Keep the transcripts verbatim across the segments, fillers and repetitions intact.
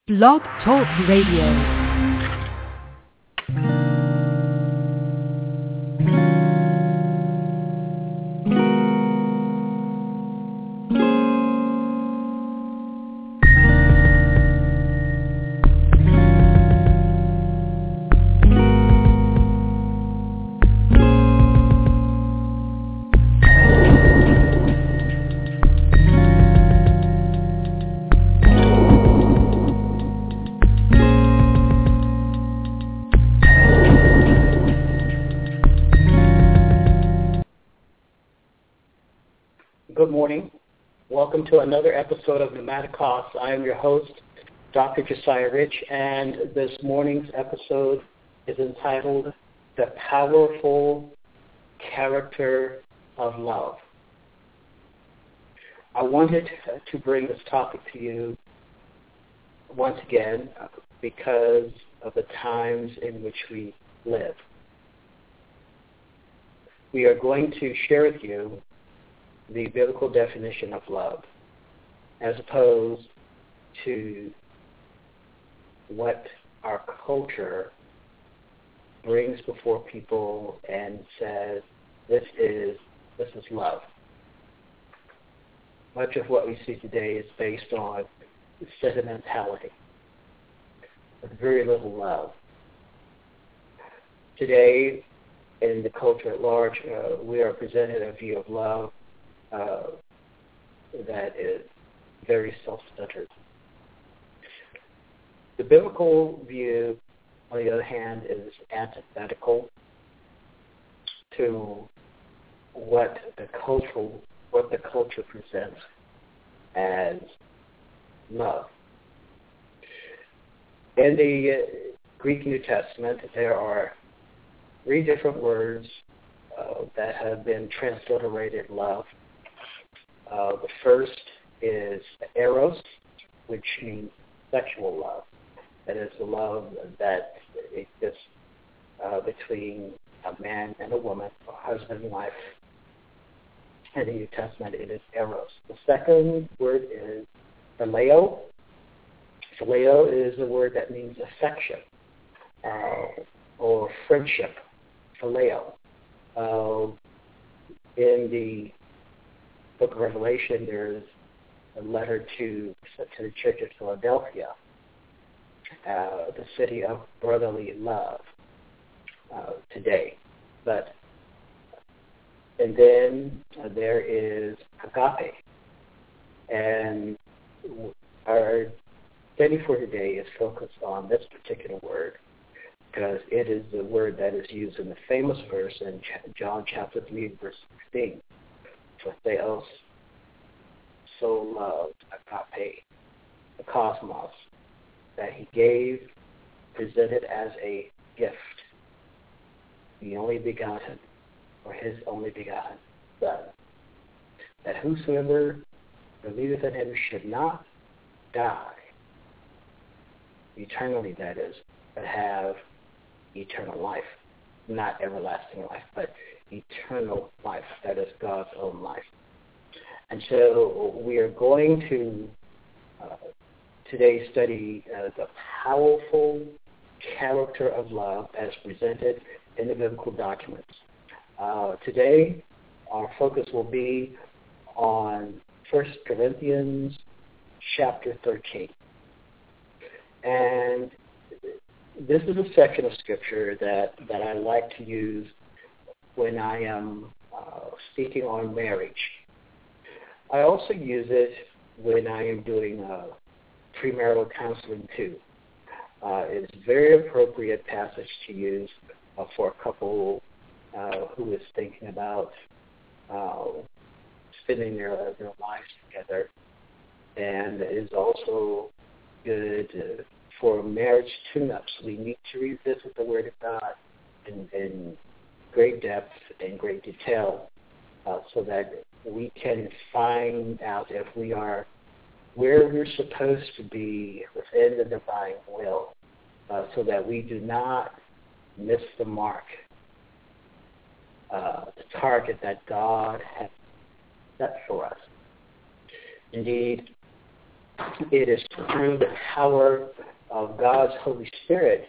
Blog Talk Radio. Good morning. Welcome to another episode of Pneumaticos. I am your host, Doctor Josiah Rich, and this morning's episode is entitled The Powerful Character of Love. I wanted to bring this topic to you once again because of the times in which we live. We are going to share with you the biblical definition of love, as opposed to what our culture brings before people and says, this is this is love. Much of what we see today is based on sentimentality, with very little love. Today, in the culture at large, uh, we are presented a view of love Uh, that is very self-centered. The biblical view, on the other hand, is antithetical to what the cultural, what the culture presents as love. In the uh, Greek New Testament, there are three different words uh, that have been transliterated love. Uh, the first is eros, which means sexual love. That is the love that exists uh, between a man and a woman, or husband and wife. In the New Testament, it is eros. The second word is phileo. Phileo is a word that means affection uh, or friendship. Phileo. Uh, in the Book of Revelation, there's a letter to, to the Church of Philadelphia, uh, the city of brotherly love uh, today. But and then uh, there is agape, and our study for today is focused on this particular word because it is the word that is used in the famous verse in John chapter three, verse sixteen. For Theos so loved agape, the cosmos, that he gave, presented as a gift, the only begotten, or his only begotten Son, that whosoever believeth in him should not die, eternally that is, but have eternal life. Not everlasting life, but eternal life. That is God's own life. And so we are going to uh, today study uh, the powerful character of love as presented in the biblical documents. Uh, today, our focus will be on First Corinthians chapter thirteen. And this is a section of Scripture that, that I like to use when I am uh, speaking on marriage. I also use it when I am doing uh, premarital counseling too. Uh, it's a very appropriate passage to use uh, for a couple uh, who is thinking about uh, spending their, their lives together, and is also good uh, for marriage tune-ups. We need to revisit the Word of God in, in great depth and great detail uh, so that we can find out if we are where we're supposed to be within the divine will uh, so that we do not miss the mark, uh, the target that God has set for us. Indeed, it is through the power of God's Holy Spirit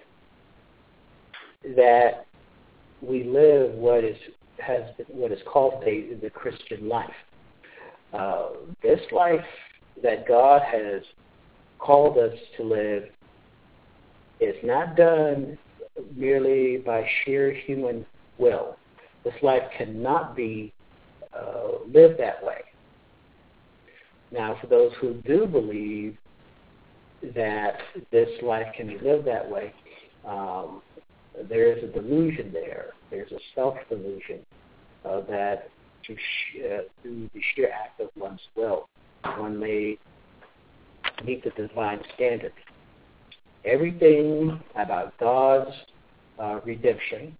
that we live what is has been, what is called the, the Christian life. Uh, this life that God has called us to live is not done merely by sheer human will. This life cannot be uh, lived that way. Now, for those who do believe that this life can be lived that way, um, there is a delusion there. There's a self-delusion uh, that through, sh- uh, through the sheer act of one's will, one may meet the divine standard. Everything about God's uh, redemption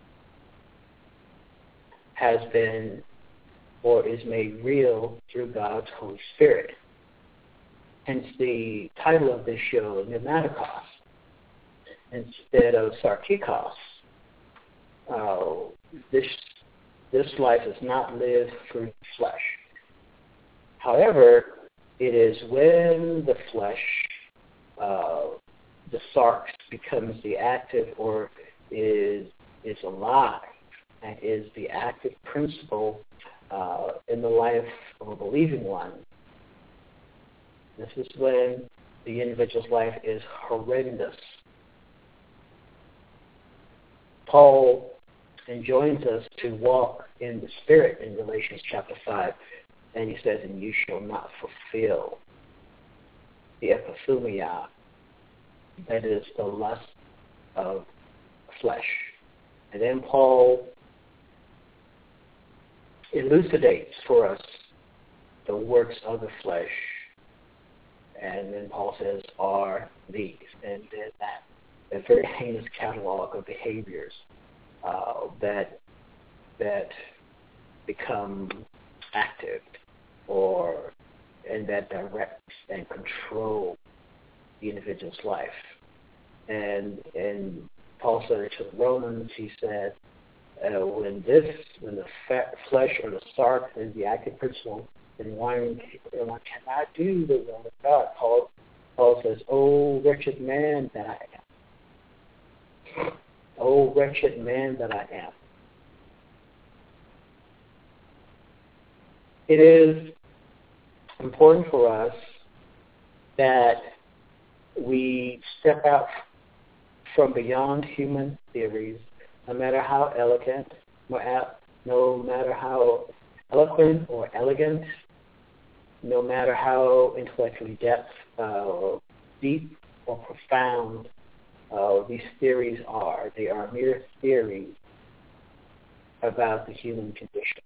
has been or is made real through God's Holy Spirit. Hence the title of this show, Pneumatikos, instead of Sarkikos. Uh, this this life is not lived through flesh. However, it is when the flesh, uh, the sarx, becomes the active or is is alive and is the active principle uh, in the life of a believing one. This is when the individual's life is horrendous. Paul enjoins us to walk in the Spirit in Galatians chapter five, and he says, and you shall not fulfill the epithumia, that is the lust of flesh. And then Paul elucidates for us the works of the flesh. And then Paul says, are these. And then that, a very heinous catalog of behaviors uh, that that become active or and that direct and control the individual's life. And and Paul said it to the Romans, he said, uh, when this, when the fat flesh or the sark is the active principle, then one, one cannot do the will of God. Paul, Paul says, "Oh, wretched man that I am. Oh, wretched man that I am." It is important for us that we step out from beyond human theories, no matter how elegant, no matter how eloquent or elegant, no matter how intellectually depth, uh, deep or profound uh, these theories are. They are mere theories about the human condition.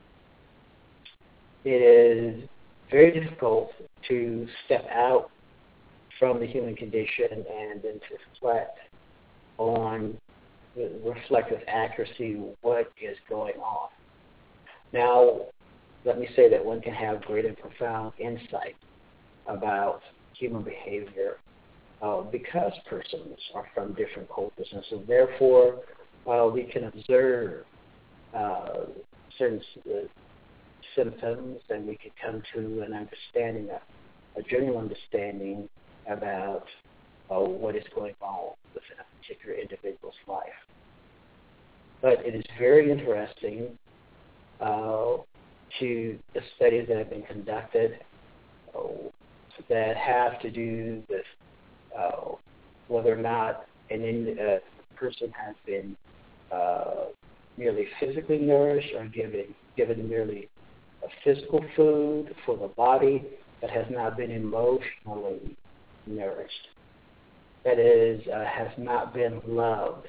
It is very difficult to step out from the human condition and then to reflect on, reflect with accuracy what is going on. Now, let me say that one can have great and profound insight about human behavior uh, because persons are from different cultures, and so therefore uh, we can observe uh, certain uh, symptoms, and we can come to an understanding, a, a general understanding about uh, what is going on within a particular individual's life. But it is very interesting uh, to the studies that have been conducted uh, that have to do with uh, whether or not an in, uh, person has been uh, merely physically nourished or given given merely a physical food for the body that has not been emotionally nourished. That is, uh, has not been loved.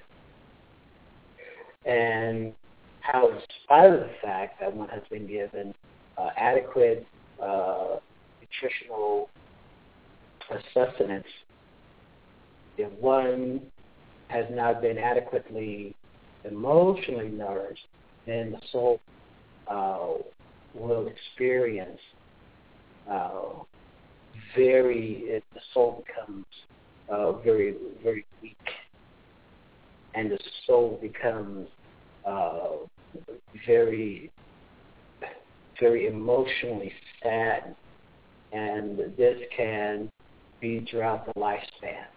And how, in spite of the fact that one has been given uh, adequate uh, nutritional sustenance, if one has not been adequately emotionally nourished, then the soul uh, will experience uh, very, it, the soul becomes uh, very, very weak, and the soul becomes uh, very, very emotionally sad and this can be throughout the lifespan.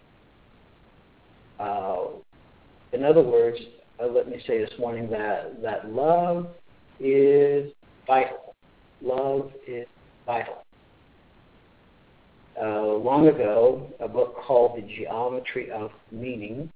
Uh, in other words, uh, let me say this morning that, that love is vital. Love is vital. Uh, long ago, a book called The Geometry of Meaning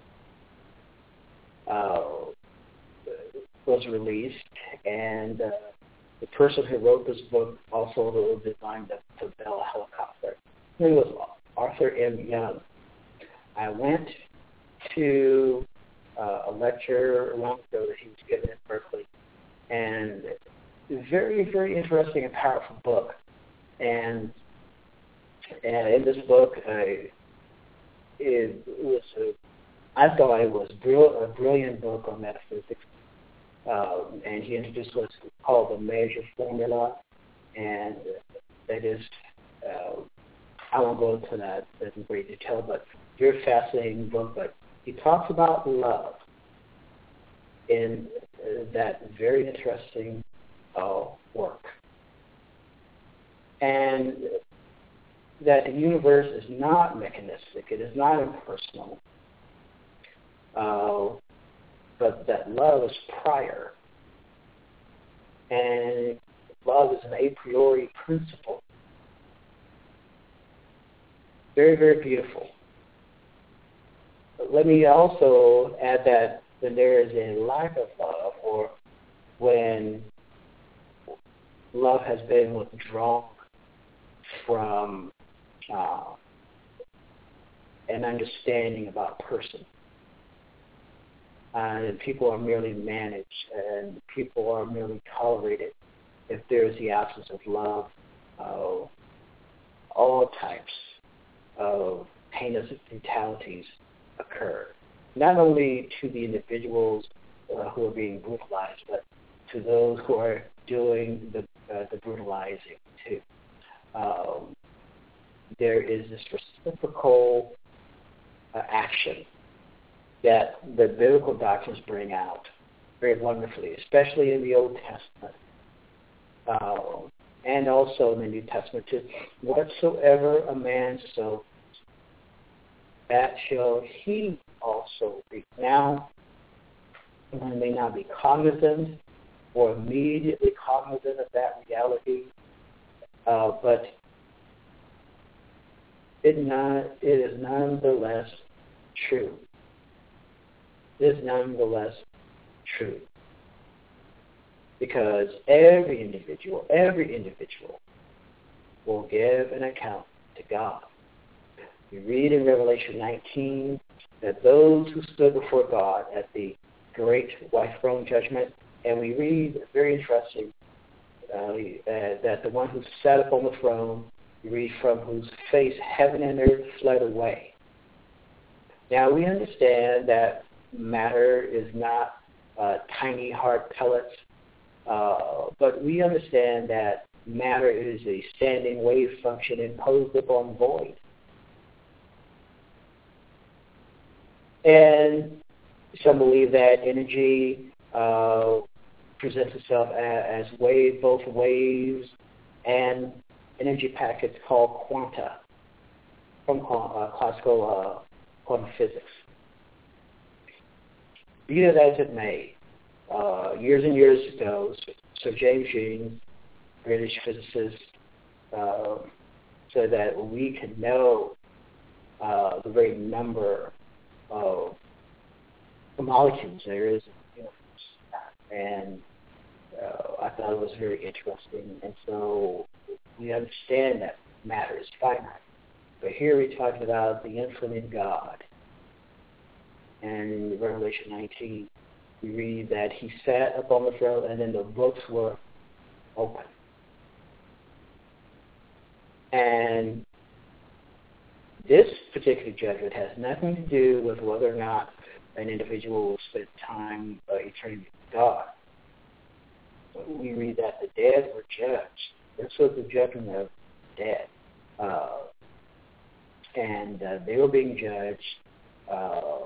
uh, was released, and uh, the person who wrote this book also designed the, the Bell helicopter. His name was Arthur M. Young. I went to uh, a lecture long ago that he was given at Berkeley, and a very, very interesting and powerful book. And, and in this book, uh, it was a, I thought it was brill- a brilliant book on metaphysics. Uh, and he introduced what's called the measure formula, and that is, uh, I won't go into that in great detail, but very fascinating book. But he talks about love in uh, that very interesting uh, work, and that the universe is not mechanistic, it is not impersonal, uh, but that love is prior, and love is an a priori principle. Very, very beautiful. But let me also add that when there is a lack of love, or when love has been withdrawn from uh, an understanding about a person, Uh, and people are merely managed, and people are merely tolerated, if there is the absence of love, uh, all types of heinous brutalities occur, not only to the individuals uh, who are being brutalized, but to those who are doing the, uh, the brutalizing too. Um, there is this reciprocal uh, action that the biblical doctrines bring out very wonderfully, especially in the Old Testament, uh, and also in the New Testament too. Whatsoever a man sows, that shall he also reap. Now, one may not be cognizant or immediately cognizant of that reality, uh, but it, not, it is nonetheless true. Is nonetheless true, because every individual, every individual will give an account to God. We read in Revelation nineteen that those who stood before God at the great white throne judgment, and we read, very interesting, uh, uh, that the one who sat upon the throne, we read, from whose face heaven and earth fled away. Now we understand that matter is not uh, tiny hard pellets, uh, but we understand that matter is a standing wave function imposed upon void. And some believe that energy uh, presents itself as, as wave, both waves and energy packets called quanta from uh, classical uh, quantum physics. Be it as it may, uh, years and years ago, Sir James Jeans, British physicist, uh, said that we can know uh, the very number of molecules there is in the universe. And uh, I thought it was very interesting. And so we understand that matter is finite. But here we're talking about the infinite God. And in Revelation nineteen, we read that he sat upon the throne, and then the books were open. And this particular judgment has nothing to do with whether or not an individual will spend time, uh, eternity with God. We read that the dead were judged. This was the judgment of the dead. Uh, and uh, they were being judged uh,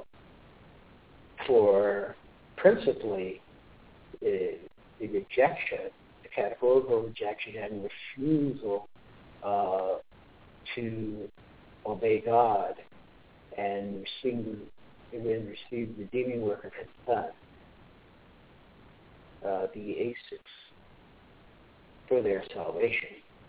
for principally the, the rejection, the categorical rejection and refusal uh, to obey God and receive, and receive the redeeming work of His Son, uh, the Aces, for their salvation.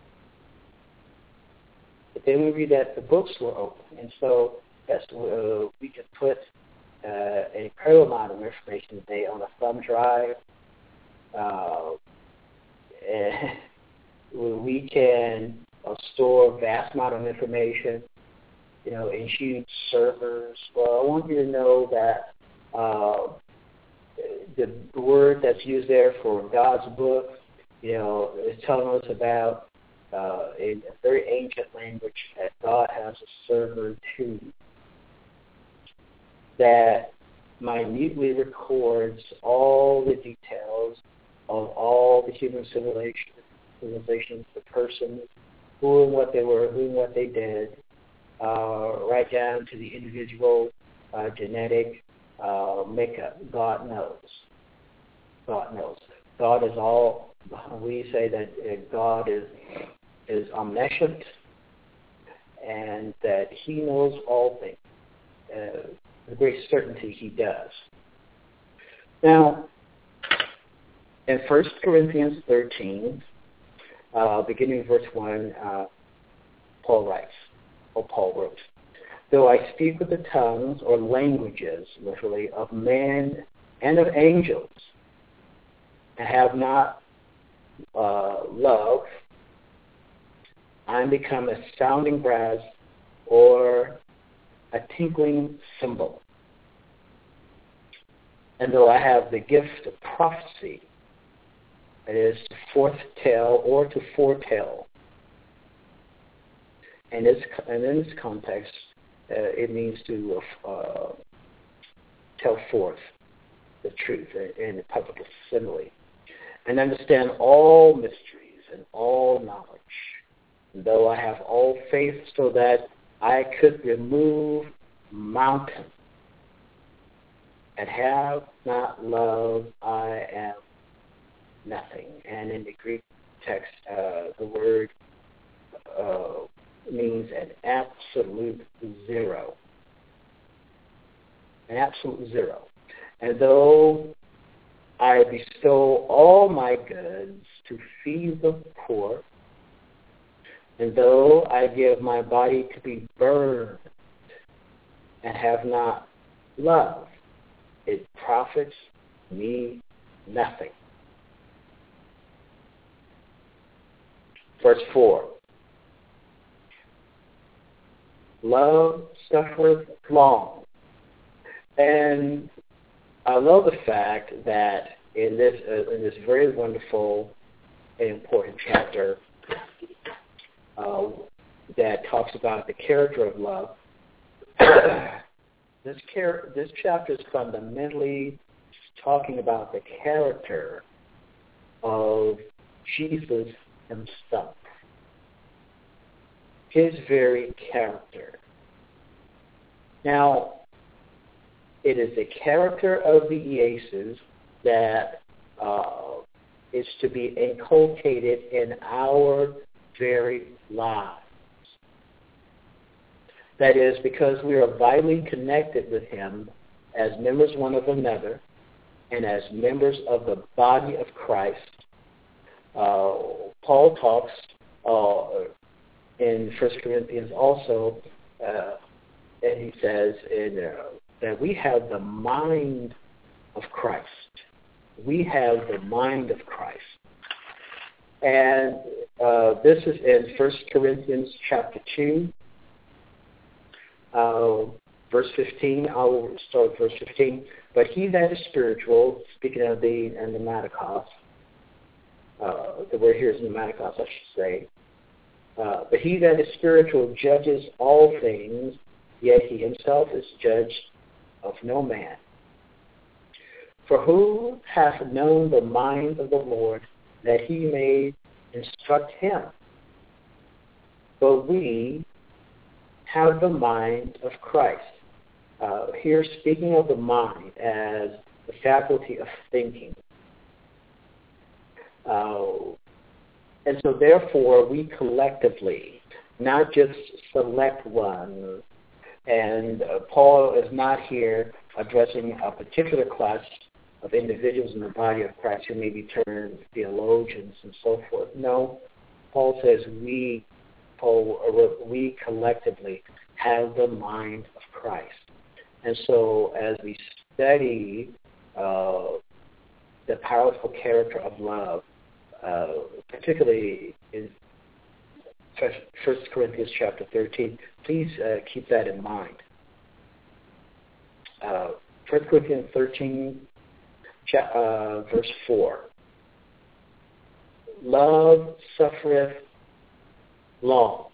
But then we read that the books were open, and so yes, uh, we could put uh, an incredible amount of information today on a thumb drive. Uh, and we can uh, store a vast amount of information, you know, in huge servers. Well, I want you to know that uh, the word that's used there for God's book, you know, is telling us about uh, in a very ancient language that God has a server too that minutely records all the details of all the human civilizations, civilizations, the persons, who and what they were, who and what they did, uh, right down to the individual uh, genetic uh, makeup. God knows. God knows. God is all. We say that uh, God is is omniscient, and that He knows all things. Uh, with great certainty, He does. Now, in First Corinthians thirteen, uh, beginning in verse one, uh, Paul writes, or Paul wrote, "Though I speak with the tongues or languages, literally, of men and of angels, and have not uh, love, I am become a sounding brass or a tinkling cymbal. And though I have the gift of prophecy, that is to foretell or to foretell, and, it's, and in this context, uh, it means to uh, tell forth the truth in a public assembly, and understand all mysteries and all knowledge. And though I have all faith so that I could remove mountains, and have not love, I am nothing." And in the Greek text, uh, the word uh, means an absolute zero. An absolute zero. And though I bestow all my goods to feed the poor, and though I give my body to be burned and have not love, it profits me nothing. Verse four. Love suffereth long. And I love the fact that in this uh, in this very wonderful and important chapter uh, that talks about the character of love, this char- this chapter is fundamentally talking about the character of Jesus Himself, His very character. Now, it is the character of the Iesus that uh, is to be inculcated in our very lives. That is, because we are vitally connected with Him as members one of another and as members of the body of Christ. Uh, Paul talks uh, in First Corinthians also, uh, and he says in, uh, that we have the mind of Christ. We have the mind of Christ. And uh, this is in First Corinthians chapter two, uh, verse fifteen. I will start with verse fifteen. "But he that is spiritual," speaking of the and the Matikos, uh, the word here is pneumaticos, I should say. Uh, "but he that is spiritual judges all things, yet he himself is judged of no man. For who hath known the mind of the Lord, that he may instruct him? But we have the mind of Christ." Uh, here, speaking of the mind as the faculty of thinking. Uh, and so therefore we collectively, not just select one, and uh, Paul is not here addressing a particular class of individuals in the body of Christ who may be termed theologians and so forth. No, Paul says we, Paul, uh, we collectively have the mind of Christ. And so as we study uh, the powerful character of love, uh, particularly in First Corinthians chapter thirteen, please uh, keep that in mind. Uh, First Corinthians thirteen, uh, verse four. Love suffereth long.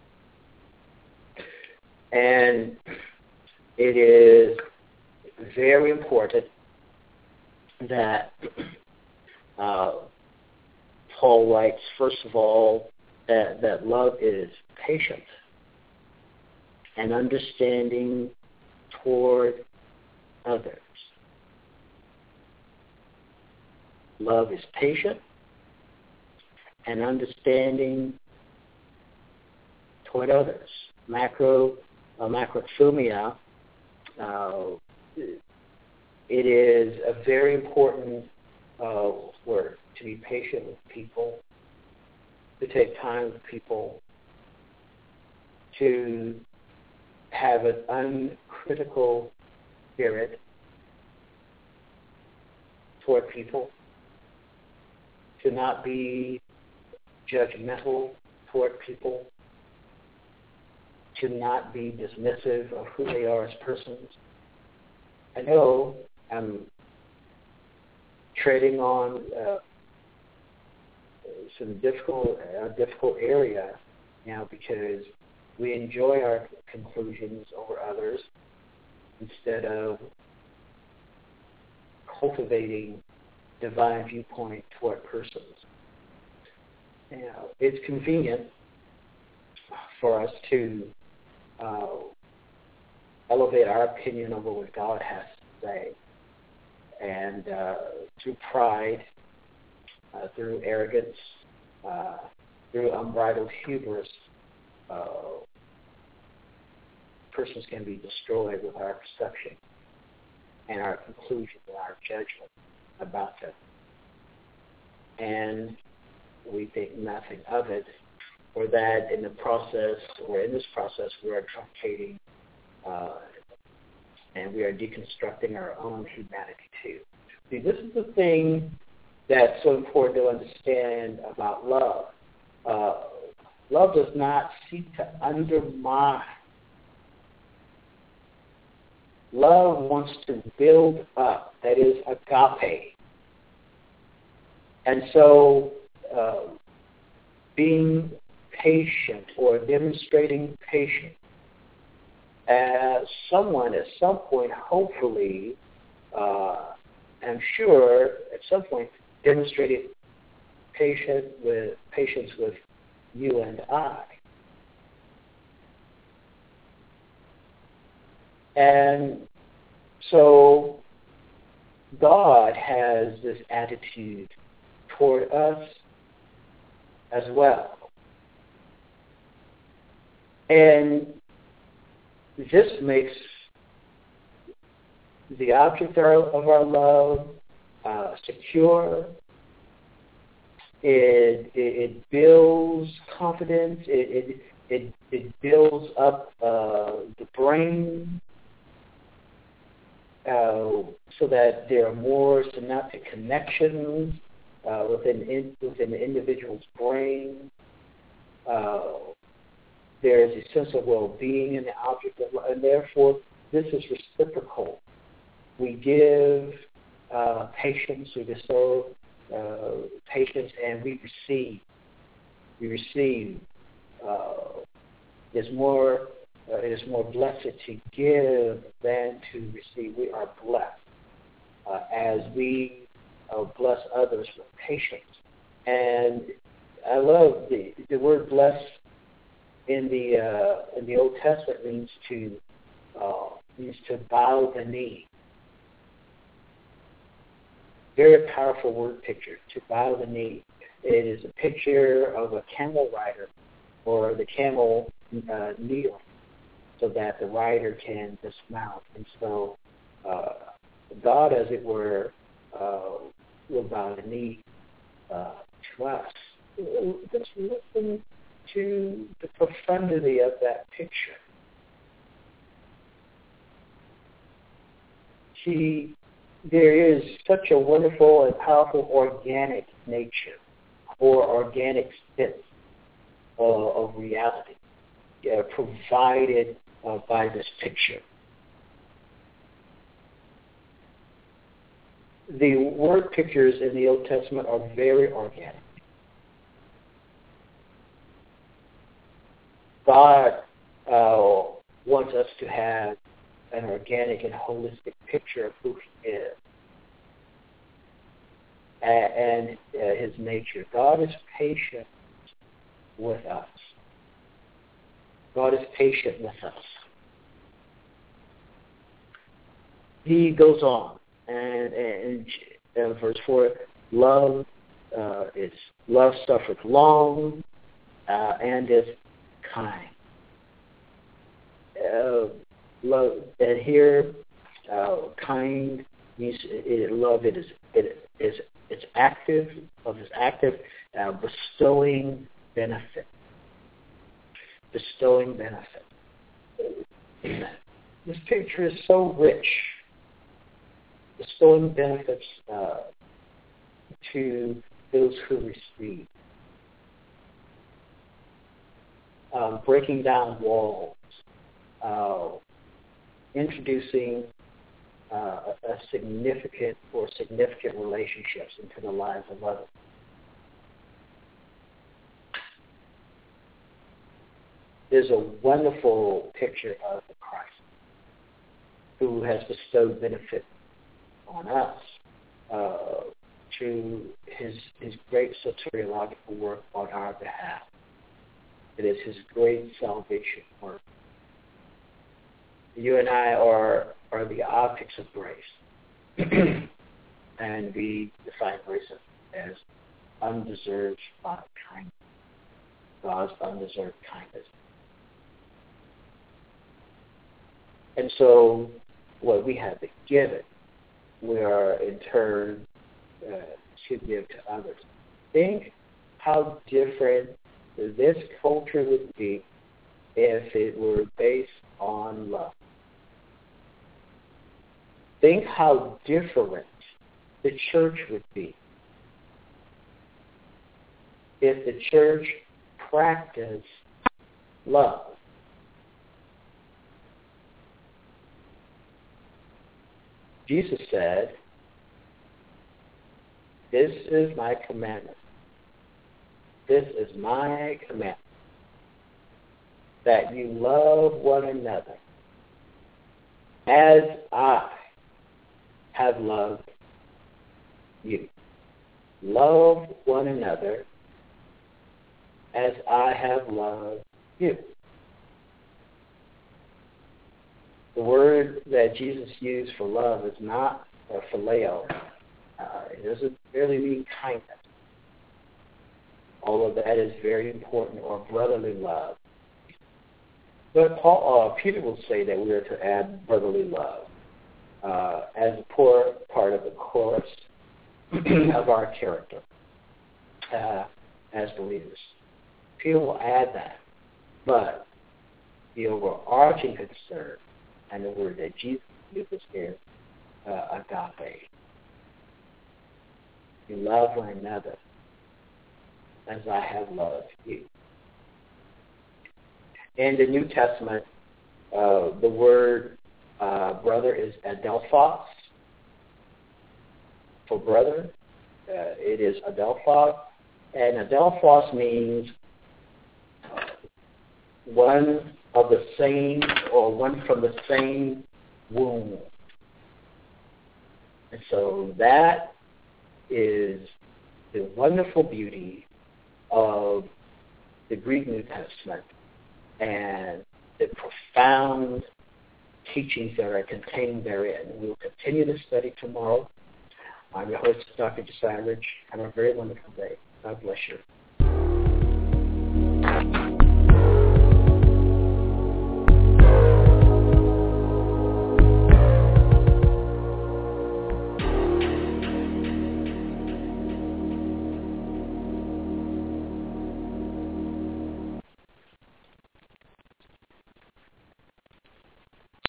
And it is very important that uh, Paul writes, first of all, that, that love is patient and understanding toward others. Love is patient and understanding toward others. Macro, uh, macrothumia, uh, it is a very important uh, word, to be patient with people, to take time with people, to have an uncritical spirit toward people, to not be judgmental toward people, to not be dismissive of who they are as persons. I know I'm treading on uh, some difficult, uh, difficult area now because we enjoy our conclusions over others instead of cultivating divine viewpoint toward persons. You know, it's convenient for us to uh, elevate our opinion over what God has to say, and uh, through pride, uh, through arrogance, uh, through unbridled hubris, uh, persons can be destroyed with our perception and our conclusion and our judgment about them. And we think nothing of it, or that in the process, or in this process, we are truncating uh, and we are deconstructing our own humanity too. See, this is the thing that's so important to understand about love. Uh, love does not seek to undermine. Love wants to build up. That is agape. And so uh, being patient or demonstrating patience, as someone at some point, hopefully, uh, I'm sure at some point, demonstrated patient with patience with you and I. And so God has this attitude toward us as well. And this makes the object of our love uh, secure. It, it, it builds confidence. It, it, it, it builds up uh, the brain uh, so that there are more synaptic connections uh, within, in, within the individual's brain. Uh, there is a sense of well-being in the object of love, and therefore this is reciprocal. We give uh, patience, we bestow uh, patience, and we receive. We receive. Uh, it's more. Uh, it is more blessed to give than to receive. We are blessed uh, as we uh, bless others with patience. And I love the the word "bless" in the uh, in the Old Testament means to uh, means to bow the knee. Very powerful word picture, to bow the knee. it is a picture of a camel rider or the camel uh, kneel so that the rider can dismount. And so uh, God, as it were, uh, will bow the knee uh, to us. Just listen to the profundity of that picture. See, there is such a wonderful and powerful organic nature or organic sense uh, of reality uh, provided uh, by this picture. The word pictures in the Old Testament are very organic. God uh, wants us to have an organic and holistic picture of who He is and, and uh, His nature. God is patient with us. God is patient with us. He goes on, and, and in verse four, love uh, is love suffereth long uh, and is kind. Uh, love, and here, uh, kind means it, love. It is it is it's active. Love is active, uh, bestowing benefit. Bestowing benefit. This picture is so rich. Bestowing benefits uh, to those who receive. Um, breaking down walls, uh, introducing uh, a, a significant or significant relationships into the lives of others. There's a wonderful picture of the Christ who has bestowed benefit on us uh, through his, his great soteriological work on our behalf. It is His great salvation work. You and I are, are the objects of grace. And we define grace as undeserved kindness. God's undeserved kindness. And so what we have been given, we are in turn uh, to give to others. Think how different this culture would be if it were based on love. Think how different the church would be if the church practiced love. Jesus said, "This is my commandment. This is my commandment, that you love one another as I have loved you." Love one another as I have loved you. The word that Jesus used for love is not uh, phileo. Uh, it doesn't really mean kindness, although that is very important, or brotherly love. But Paul, uh, Peter will say that we are to add brotherly love uh, as a poor part of the chorus of our character uh, as believers. Peter will add that, but the overarching concern and the word that Jesus uses is uh, agape. You love one another as I have loved you. In the New Testament, uh, the word uh, brother is adelphos. For brother, uh, it is adelphos. And adelphos means one of the same, or one from the same womb. And so that is the wonderful beauty of the Greek New Testament and the profound teachings that are contained therein. We will continue this study tomorrow. I'm your host, Doctor Josiah Rich. Have a very wonderful day. God bless you.